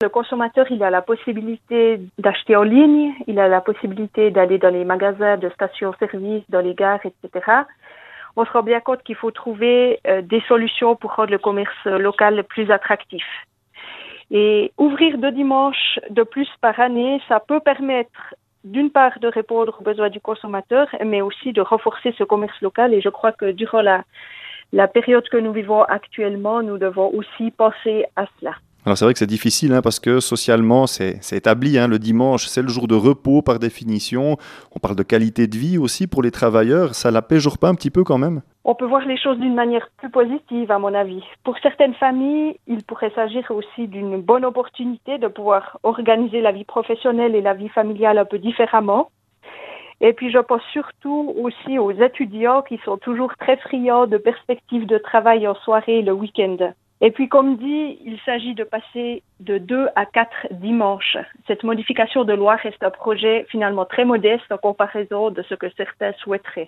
Le consommateur, il a la possibilité d'acheter en ligne, il a la possibilité d'aller dans les magasins de stations-service, dans les gares, etc. On se rend bien compte qu'il faut trouver des solutions pour rendre le commerce local plus attractif. Et ouvrir 2 dimanches de plus par année, ça peut permettre d'une part de répondre aux besoins du consommateur, mais aussi de renforcer ce commerce local. Et je crois que durant la période que nous vivons actuellement, nous devons aussi penser à cela. Alors c'est vrai que c'est difficile parce que socialement c'est établi, le dimanche c'est le jour de repos par définition. On parle de qualité de vie aussi pour les travailleurs, ça la péjore pas un petit peu quand même? On peut voir les choses d'une manière plus positive à mon avis. Pour certaines familles, il pourrait s'agir aussi d'une bonne opportunité de pouvoir organiser la vie professionnelle et la vie familiale un peu différemment. Et puis je pense surtout aussi aux étudiants qui sont toujours très friands de perspectives de travail en soirée et le week-end. Et puis, comme dit, il s'agit de passer de 2 à 4 dimanches. Cette modification de loi reste un projet finalement très modeste en comparaison de ce que certains souhaiteraient.